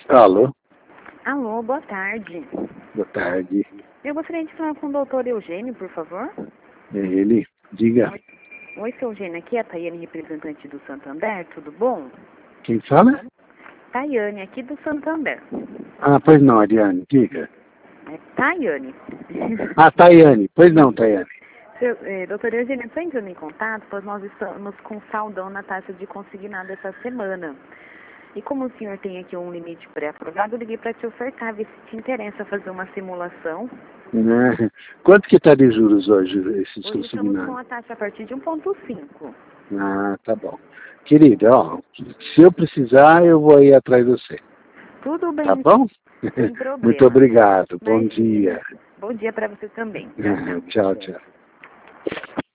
Alô, Alô, boa tarde. boa tarde. Eu gostaria de falar com o doutor Eugênio, por favor. É ele? Diga. Oi, seu Eugênio, aqui é a Tayane, representante do Santander, tudo bom? Quem fala? Tayane, aqui do Santander. Ah, pois não, Ariane, diga. É Tayane. Ah, Tayane. Pois não, Tayane. Doutor Eugênio, estou entrando em contato, pois nós estamos com saldão na taxa de consignado essa semana. E como o senhor tem aqui um limite pré-aprovado, eu liguei para te ofertar, ver se te interessa fazer uma simulação. Né? Quanto que está de juros hoje, esse Hoje estamos com consignado? a taxa a partir de 1,5. Ah, tá bom. Querida, ó, se eu precisar, eu vou ir atrás de você. Tudo Tá bem, bom? sem Muito problema. obrigado. Bom Imagina. dia. Bom dia para você também. Tchau, tchau. Tchau, tchau.